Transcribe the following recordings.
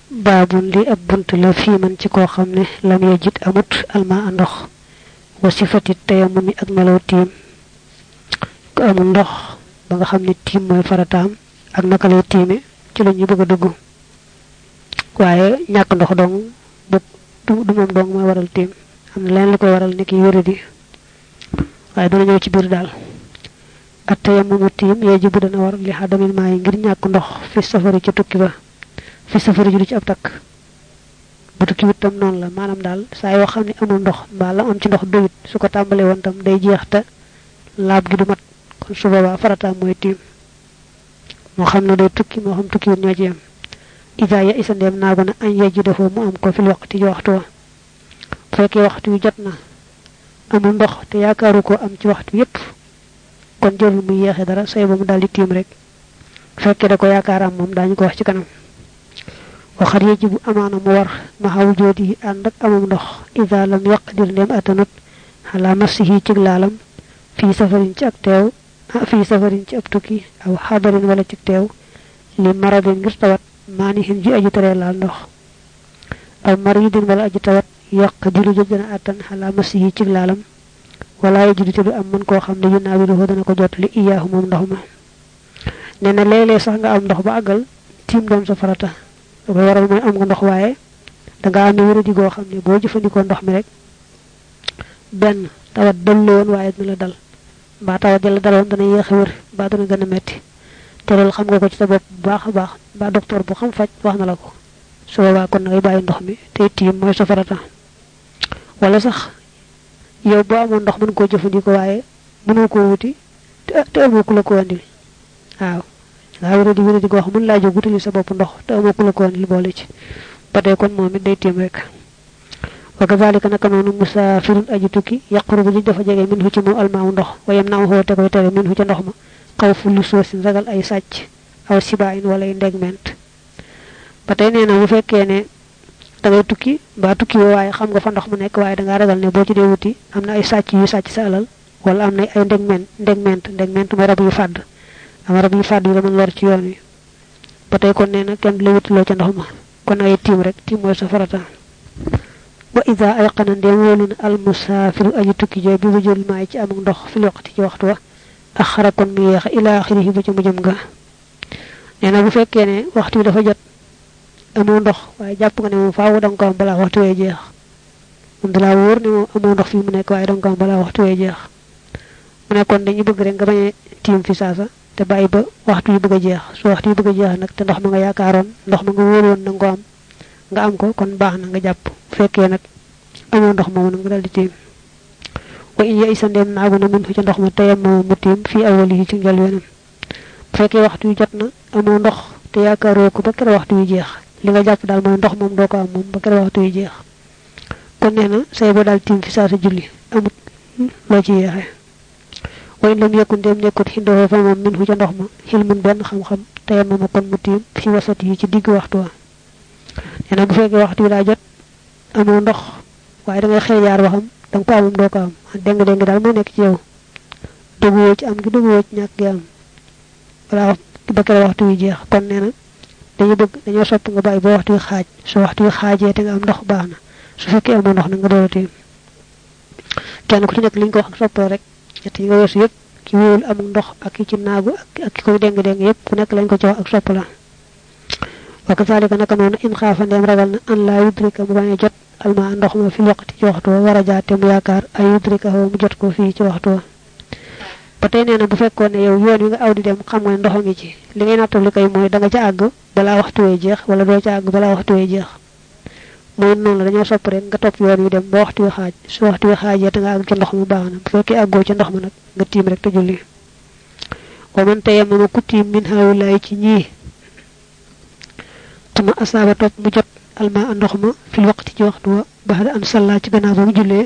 babun li ab buntu la fi man ci ko xamne lam yajid amut alma ndox wa sifati tayammumi ak melaw tim ko amul ndox ba nga xamne tim moy farataam ak naka lay timé ci lañu bëgg dugg waye ñak ndox dong du mom dong moy waral tim am leen li koy waral niki wëredi waye dana ñëw ci biir dal at-tayammumu tim yajibu dana war li hadamil maay ngir ñak ndox fi safari ci tukki ba fi safari ju ci ab tak bu tukki wutam non la manam dal sa yo xamni amul ndox ba la am ci ndox doyit su ko tambalé won tam day jeex ta laab gi du mat kon su baba farata moy tim mo xamna day tukki mo xam tukki ñoo ci am ida ya isa dem na bana an yajidahu mu am ko fi waqti ci waxtu fekke waxtu yu jotna amul ndox te yaakaaru ko am ci waxtu yépp kon jël mu yexé dara say ba mu dal di tim rek fekke da ko yaakaaram mom dañ ko wax ci kanam wa khar yajibu amana mu war ma haw jodi and ak amum ndox ida lam yaqdir dem atanut ala masihi ci lalam fi safarin ci ak tew fi safarin ci ab tukki aw hadarin wala ci tew li maradin ngir tawat manihin ji aji tere la ndox aw maridin wala aji tawat yaqdiru jëna atan ala masihi ci lalam wala yajidu te du am man ko xamne yu nawiru ho dana ko jot li iyahu mom ndox ma neena lele sax nga am ndox ba agal tim doon sa farata ko waral moy am nga ndox waye da nga am wëru di go xamne bo jëfandiko ndox mi rek ben tawat dal won waye dina la dal ba tawat dal dalon dana yex wër ba dana gëna metti té lol xam nga ko ci sa bop baaxa baax ba docteur bu xam fajj wax na la ko so wa kon ngay bayyi ndox mi té tim moy sa farata wala sax yow bo amon ndox mën ko jëfandiko waye mëno ko wuti té amu ko la ko andil waaw nga wëru di go xam mën la jox wutali sa bop ndox té amu ko la ko andil bolé ci paté kon momi day tim rek wa kazalika nakanu musafirun ajituki yaqrubu ji dafa jege minhu ci mom almaaw ndox wayam naaw ho té koy téré minhu ci ndox ma xawfu lu soosin ragal ay sacc aw sibain wala ay ndegment paté néna bu fekké né da ngay tukki ba tukki waye xam nga fa ndox mu nek waye da nga ragal né bo ci dé wuti amna ay sacc yu sacc sa alal wala amna ay ndegment mo rab yu fad am rab yu fad yu mën lor ci yoon wi paté kon néna kenn la wuti lo ci ndox ma kon ay tim rek tim moy sa farata wa idha ayqana demulun al musafir ay tukki je bi wujul may ci am ndox fi waqti ci waxtu wa akhara kon mi yeex ila akhirih ba ci mujum ga néna bu fekké né waxtu dafa jot amu ndox waye japp nga né mo faawu dang ko am bala waxtu way jeex mum dala wor ni mo amu ndox fi mu nek waye dang ko am bala waxtu way jeex mu ne kon dañu bëgg rek nga bañé tim fi sasa te bayyi ba waxtu yu bëgg jeex su waxtu yu bëgg jeex nak te ndox ma nga yaakaaron ndox ma nga wóor won nang ko am nga am ko kon baax na nga japp fekke nak amu ndox mo nga dal di tim wa in ya isandem naagu na mun fi ci ndox ma tayam mo mutim fi awali ci ngal wenam fekke waxtu yu jotna amu ndox te yaakaaro ko ba kër waxtu yu jeex li nga japp dal moy ndox mom do ko am mom ba kër waxtu yu jeex kon neena say bo dal tim fi sa sa julli amut lo ci yeexé way lam yakun dem nekut hindo fa mom min hu ci ndox ma hilmun ben xam xam tayam mo kon mutim fi wasati yi ci digg waxtu wa neena bu fekke waxtu da jot amu ndox waye da ngay xey yar waxam dang ko amum do ko am deng dal mo nek ci yow dogu ci am gi dogu ci ñak gi am wala ba kër waxtu yu jeex kon neena dañu bëgg dañu sopp nga bay ba waxtu xaaj su waxtu xaajé te nga am ndox baaxna su fekkee am ndox nga dooti kenn ku ci nek liñ ko wax sopp rek ñett yi nga wessu yépp ki wul am ndox ak ci naagu ak ki koy deng yépp ku nek lañ ko ci wax ak sopp la wa kazalika naka non in khafa ndem ragal na an la yudrika mu baña jot alma ndox ma fi waqti ci waxtu wara jaate mu yaakar ay yudrika ho mu jot ko fi ci waxtu patay neena bu fekkone yow yoon wi nga awdi dem xam nga ndox ngi ci li ngay natul kay moy da nga ci ag bala waxtu way jeex wala do ci ag bala waxtu way jeex moy non la dañu sopp rek nga top yoon wi dem ba waxtu xaaj su waxtu xaajé te nga ag ci ndox mu baax na bu fekke aggo ci ndox ma nak nga tim rek te julli wa man tayammama kutim min hawlay ci ñi tuma asaba top mu jot alma ndox ma fi waqti ci waxtu wa ba'da an salla ci gannaaw ba mu jullee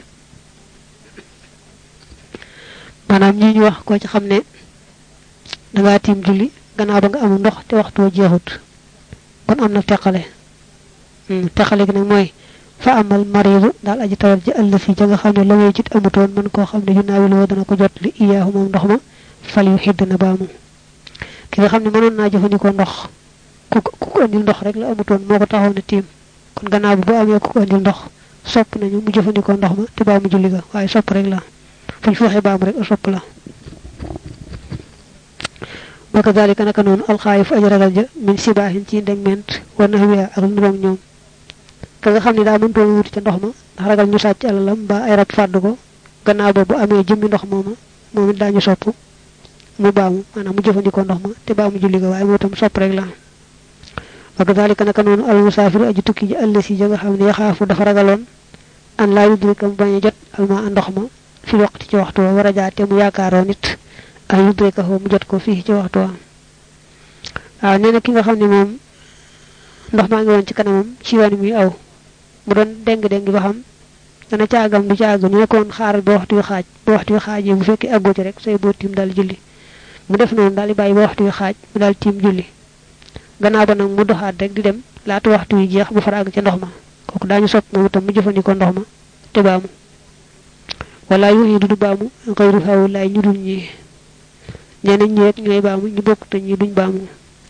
manam ñi ñu wax ko ci xamne da nga tim julli gannaaw ba nga am ndox te waxtu wa jeexut kon amna tekkale tekkale gi nak moy fa amal maridu dal aji tawal ji Allah fi nga xamne la way jit amutoon man ko xamne yu naawil wo dana ko jot li iyahu mom ndox ma fal yuhidna baamu ki nga xamne mënon na jëfandiko ndox ku andil ndox rek la amutoon moko taxawna tim kon gannaaw bu amé ku andil ndox sopp nañu mu jëfandikoo ndox ma te ba mu julli ga waaye sopp rek la fuñ fi waxe baam rek sopp la wa kadhalika naka non al khaif ajragal ja min sibahin ci ndegment wa nahwiya ak ndom ñoom ka nga xamni da mën to wuti ci ndox ma ndax ragal ñu sacc alalam ba ay rab fàdd ko gannaaw ba bu amee jëmmi ndox mooma moom it daañu sopp mu baamu maanaam mu jëfandikoo ndox ma te baamu julli ga waaye moo tam sopp rek la wa kadhalika naka noonu al musafiru aji tukki ji allasi ja nga xam ne yaxaafu dafa ragaloon an laa yudrika mu bañ a jot alma ndox ma fi waxti ci waxtu wa war a jaate mu yaakaaroo nit ay yudrika mu jot ko fii ci waxtu wa waaw nee na ki nga xam ne moom ndox maa ngi woon ci kanamam ci yoon mi aw mu doon deng ba xam dana caagam du caagam ñu nekkoon xaaral ba waxtu wi xaaj bu fekkee àggoo ci rek say boo tiim daal julli mu def noonu daal di bàyyi ba waxtu wi xaaj mu daal tiim julli gannaaw ba nag mu doxaat rek di dem laata waxtu wi jeex bu fara àgg ci ndox ma kooku daañu sopp moom itam mu jëfandikoo ndox ma te baamu wala yu du baamu xeyru xaw laay ñu dul ñi ñeneen ñi rek ñooy baamu ñu bokk te ñi duñ baamu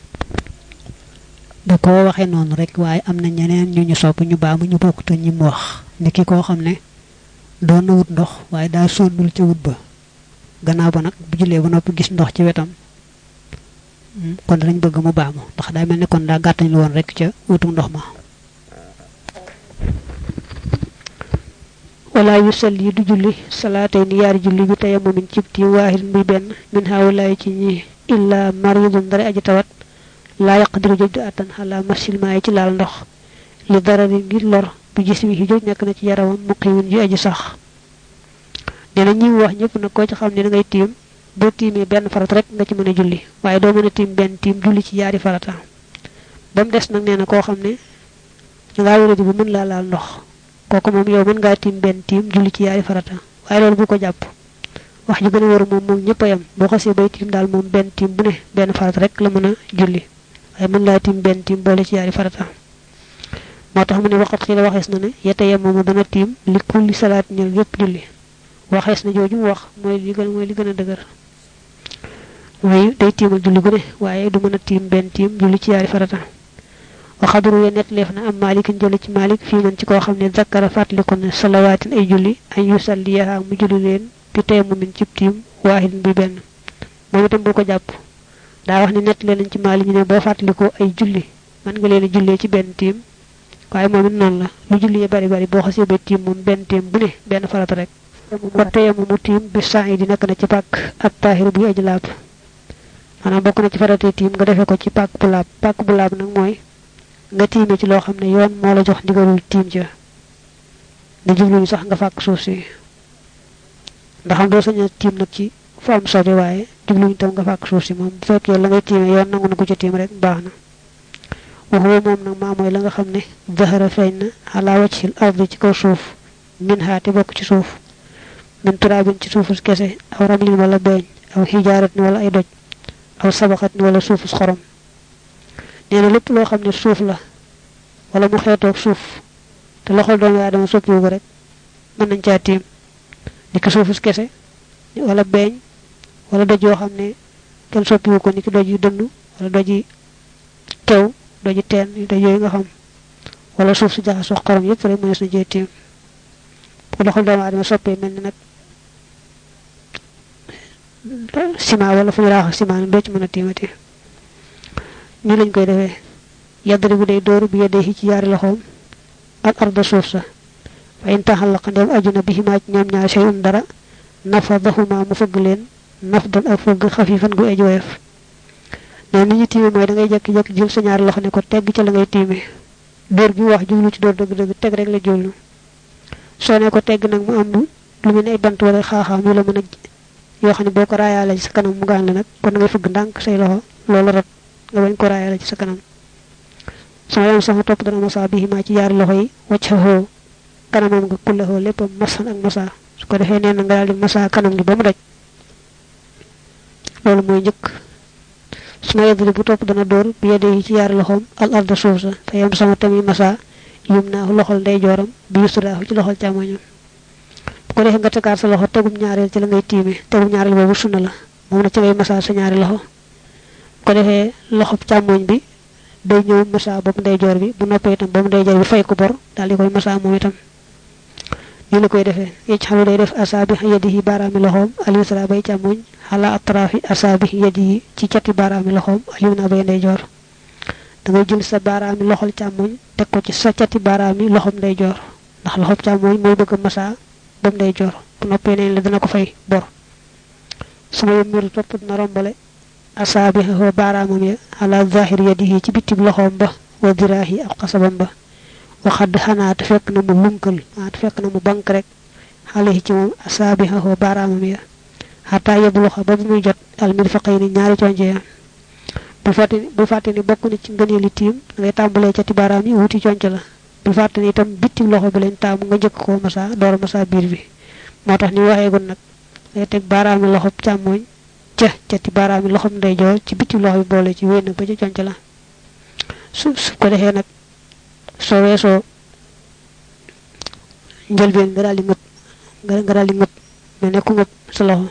da ko waxe non rek waaye am na ñeneen ñu sopp ñu baamu ñu bokk te ñi mu wax niki koo xam ne doon na wut ndox waaye daa sonnul ci wut ba gannaaw ba nag bu jullee ba noppi gis ndox ci wetam kon dañ bëgg mu baamu ndax daa mel ne kon daa gàttañ lu woon rek ca wutum ndox ma wala yusalli du julli salaatay ni yaari julli bi tayammumin ci ti waahid bi benn min hawlaay ci ñi illa maridun dara aji tawat la yaqdiru jëj atan ala masil maay ci laal ndox li darari ngir lor bi jismi joj nekk na ci yaramam muqimin ji aji sax dina ñi wax ñepp na ko ci xam ne da ngay tiim bo tiimé benn farat rek nga ci mëna julli waaye doo mëna tiim benn tiim julli ci yaari farata bam des nag neena koo xam ne nga wéré di bu mën la laal ndox kooku moom yow mën ngaa tiim benn tiim julli ci yaari farata waaye loolu bu ko jàpp wax ju gën a war moom ñëpp a yam boo xasee bay tiim daal moom benn tiim bu ne benn farata rek la mën a julli waaye mën laa tiim benn tiim boole ci yaari farata moo tax mu ne waxat xii la waxees na ne yete yem moomu dana tiim li kulli salaat ñël yépp julli waxees na jooju wax mooy li gën a dëgër mooy day tiimal julli gu ne waaye du mën a tiim benn tiim julli ci yaari farata وخضروا ينت لفنا أم مالك جلت مالك في من تكو خمني ذكر فاتلكن صلوات أي جلي أن يسليها مجللين بتيم من تبتيم واحد ببن مومتم بوكو جاب دا wax ni net leen ci mali ñu ne bo fatliko ay julli man nga leen julli ci ben tim waye mom non la lu julli bari bari bo xasse be tim mom ben tim bu ne ben farata rek ko tayam mu tim bi sa'idi nak na ci pak at tahir bi ajlab manam bokku na ci farata tim nga defé ko ci pak bu lab nak moy nga timé ci lo xamné yoon mo la jox ndigalul tim ja nga jublu sax nga fak suuf ci ndax am do sañu tim nak ci fu am sobe waye jublu tam nga fak suuf ci mom fekk la ngay timé yoon nangu nako ci tim rek baxna wa huwa mom nak ma moy la nga xamné zahara fayna ala wajhil ardi ci ko suuf min haati bok ci suuf min turabin ci suufus kesse aw ramlin wala beñ aw hijaratin wala ay doj aw sabaqatin wala suufus xorom neena lepp lo xamne suuf la wala mu xéetok suuf te loxol doom ya dama soppi ko rek man nañ ca tim ni ko suufus kesse wala beñ wala doj yo xamne ken soppi ko ni ki doj yu dënd wala doj yi tew doj yi teen doj yoy nga xam wala suuf su jaxaso xorom yépp rek mënees na jé tim ko loxol doom ya dama soppi melni nak sima wala fu raax sima do ci mëna timati ni lañ koy defé yadribu day door bi yadayhi ci yaari loxom ak arda suufsa fa in tahallaqa dem ajuna bihima ñam ñaar shay'un dara nafadahuma mu fëgg leen nafdan ak fëgg xafifan gu ejoyef ne ni ñi timé moy da ngay jekk jekk jël sa ñaari loxo ne ko tegg ci la ngay timé door bi wax jublu ci door deug deug teg rek la jollu so ne ko tegg nak mu am lu mel ay bant wala xaaxam yu la mëna yo xamni boko raayala ci kanam mu gaan la nak kon ngay fëgg ndank say loxo lolu rat nga bañ ko raayala ci sa kanam sama yam sama top dana masa bihi ma ci yaar loxo yi waccaho kanamam nga kullahu lepp masan ak masa su ko defé neena nga dal di masa kanam gi bamu daj lolu moy ñëk suma yeddu bu top dana door bi yedde ci yaar loxom al arda suusa fa yam sama tammi masa yumna loxol ndey joram bi yusra ci loxol chamoñam ko defé nga tegaat sa loxo tegum ñaarel ci la ngay timé tegum ñaarel bobu sunna la mom na ci ngay masa sa ñaari loxo ko defé loxo chamoñ bi day ñëw massa bopp ndeyjoor bi bu noppee itam bopp ndeyjoor bi fay ko bor daal di koy massa moom itam ñu la koy defee yecc xalu day def asabi yadihi barami loxom al-yusra bay càmmoñ ala atrafi asabi yadihi ci cati barami loxom al-yumna bay ndeyjoor da ngay jël sa barami loxol càmmoñ tek ko ci sa cati barami loxom ndeyjoor ndax loxom càmmoñ mooy bëgg massa bopp ndeyjoor bu noppee nañ la dana ko fay bor suma yëmmiru topp dina rombale asabi ho baramam ya ala zahir yadihi ci bitib loxom ba wa dirahi ak qasabam ba waxad xanaat fekk na mu lunkal fekk na mu bank rek xale ci moom asaabihahu baaraamam ya xataa yebluxa ba bu muy jot al mirfaqayni ñaari conje ya bu fàtte ni bokk na ci ngëneeli tiim ngay tàmbalee ca ti baaraam yi wuti conce la bu fàtte ni itam bitim loxo bi lañ taamu nga njëkk koo masa door masa biir bi moo tax ni waxee gun nag ngay teg baaraami loxo càmmooñ ca ti baaraami loxo ndeyjoor ci bitim loxo bi boole ci wéy nag ba ci conce la su ko defee nag soo weesoo njëlbeen nga daal di ngëp mais nekku ngëp sa loxo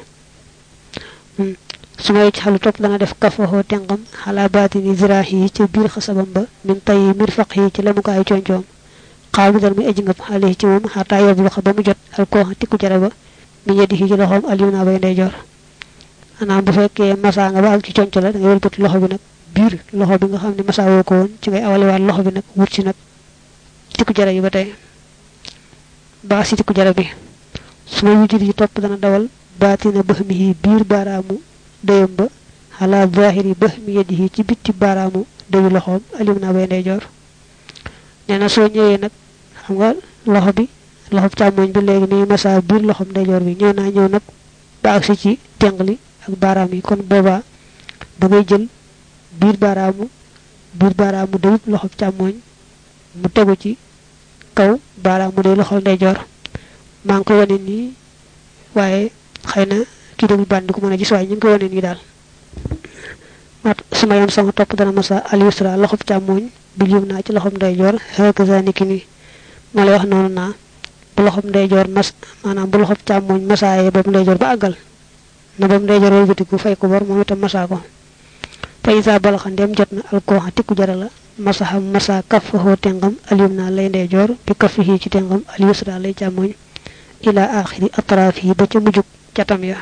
su may ci xalu topp dana def kafaxoo tengam xalaa baatini ziraahi yi ca biir xasabam ba min tay mirfaq yi ci lemukaayu concoom xaaw bi dal muy aji ngëp xale ci moom xataa yoblu xa ba mu jot alkooxa tikku jara ba mi ñeddi ci loxoom alyumna bay ndeyjoor anaam bu fekkee masa nga ba ak ci conco la da ngay wëlbati loxo bi nag biir loxo bi nga xam ne masa woo ko woon ci ngay awalewaat loxo bi nag wut ci nag tikku jara yi ba tey ba si tikku jara bi su ma wujur yi topp dana dawal baatina bahmihi biir baaraamu dayam ba ala zahiri bahmi yadihi ci bitti baaraamu dayu loxoom alyumna bay ndeyjoor nee na soo ñëwee nag xam nga loxo bi loxo càmmoñ bi léegi mi masa biir loxoom ndeyjoor bi ñëw nag ba agsi ci tengli ak baaraam yi kon boobaa da ngay jël biir baaraamu dayub loxo càmmoñ mu tegu ci kaw baaraamu day loxol ndeyjoor maa ngi koy wane nii waaye xëy na kii déglu bandi ko mën a gis waaye ñu ngi koy wane nii daal mat su ma yam sama topp dana masa al-yusra loxob càmmoñ bil yumna ci loxob ndeyjoor hakaza niki ni ma lay wax noonu naa bu loxob ndeyjoor maanaam bu loxob càmmoñ masaaye boobu ndeyjoor ba àggal na boobu ndeyjoor wëlbatiku fay ko bor moom itam masaa ko fa isa balaxa ndem jot na alkooxa tikku jara la masaxam masa kafahu tengam alyumna lay ndeyjoor bi kafihi ci tengam al-yusra lay càmmoñ ila axiri atrafihi ba ca mujjuk catam ya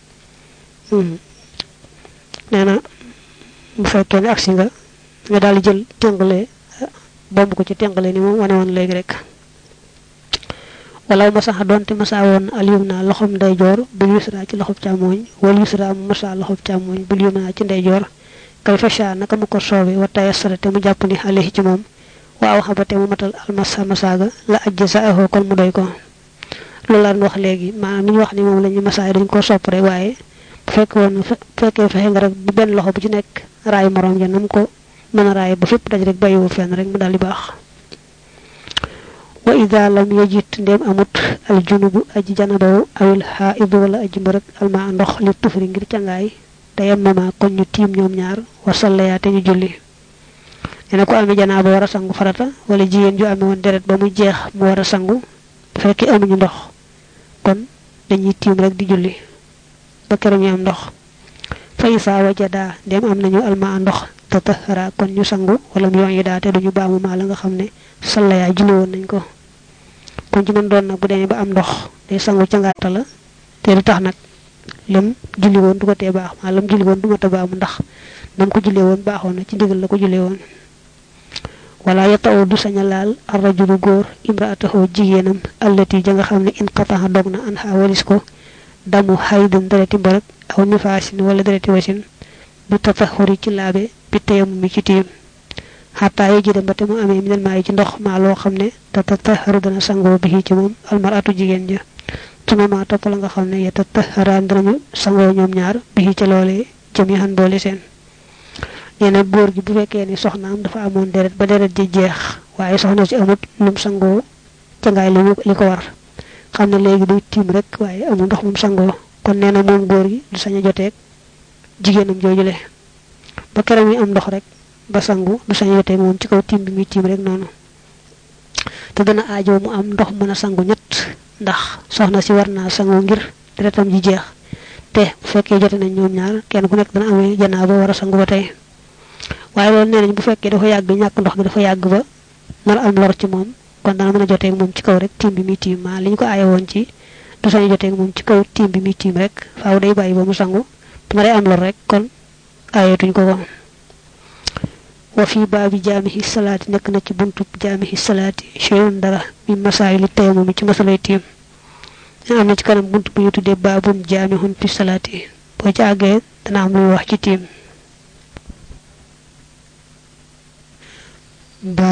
neena bu fekkee ne aksi nga daal di jël tengale bomb ko ci tengale ni moom wane woon léegi rek walaw masaxa doonte masa woon alyumna loxom ndeyjoor bil yusra ci loxob càmmoñ wal yusra masa loxob càmmoñ bil yumna ci ndeyjoor kay fasha naka mu ko soobe wa tayassara te mu jàpp ni alayhi ci moom waaw xabate mu matal almasa masaga la ajjasaahu kon mu doy ko loolu la wax léegi maanaam ñu wax ni moom lañu masaay dañ ko sopp rek waaye bu fekkee fexe nga rek bu benn loxo bu ci nekk raay morom ja nam ko mën a raay ba fépp daj rek bàyyiwu fenn rek mu daal di baax wa ida lam yajit ndem amut al junubu aji janabaw awil haidu wala aji mbërëk alma ndox li tufri ngir cangaay tayam mama kon ñu tiim ñoom ñaar wa sallaya te ñu julli ene ko amé janaaba wara sangu farata wala jigéen ju amé won deret ba mu jeex mu wara sangu bu fekkee amuñu ndox kon dañuy tiim rek di julli ba keroog ñu am ndox fa isa wajada dem am nañu alma ndox tatahara kon ñu sangu wala mu yoon yi daa te duñu baamu ma la nga xam ne sallaya julli woon nañ ko kon ci mën doon nag bu demee ba am ndox day sangu ca ngaata la te lu tax nag lam julli woon du ko tee baax ma lam julli woon du mata baamu ndax nam ko julli woon baaxoon na ci ndigal la ko julli woon wala yataw du saña laal ar-rajulu góor imraatahu jigéenam allati ja nga xam ne in qataha dog na an ha walis ko damu haydun dereti mbarek aw nifaasin wala dereti wasin bi tatahuri ci laabe bi tayam mi ci tiim hatta yi jide mbate mu amee minal maayi ci ndox maa loo xam ne tatahharu dana sangoo bi ci moom almaratu jigéen ja tuma ma topp la nga xam ne yatatahharaan danañu sangoo ñoom ñaar bi ci loolee jami'an boole seen neena góor gi bu fekkee ni soxnaam dafa amoon deret ba deret ji jeex waaye soxna si amut lum sangoo ca ngaay li ko war xam ne léegi day tiim rek waaye amul ndox mum sangoo kon neena moom góor gi du sañ a joteeg jigéenam joojule ba keram yi am ndox rek ba sangu du sañ a joteeg moom ci kaw tiim bi muy tiim rek noonu te dana aajo mu am ndox mën a sangu ñett ndax soxna si war naa sangu ngir deretam ji jeex te bu fekkee jote nañ ñoom ñaar kenn ku nekk dana amee janaaba war a sangu ba tey waaye loolu nee nañ bu fekkee dafa yàgg ñàkk ndox mi dafa yàgg ba nar am lor ci moom kon dana mën a joteeg moom ci kaw rek tiim bi muy tiim maa li ñu ko aaye woon ci du sañu joteeg moom ci kaw tiim bi muy tiim rek faaw day bàyyi ba mu sangu bu naree am lor rek kon aayetuñ ko ko wa fi baabi jaamihi salaati nekk na ci buntu jaamihi salaati shay'un dara mi masaayili tayammum ci masalay tiim am na ci kanam buntu bu ñu tuddee baabun jaamihun fi salaati boo ci àggee dana am luy wax ci tiim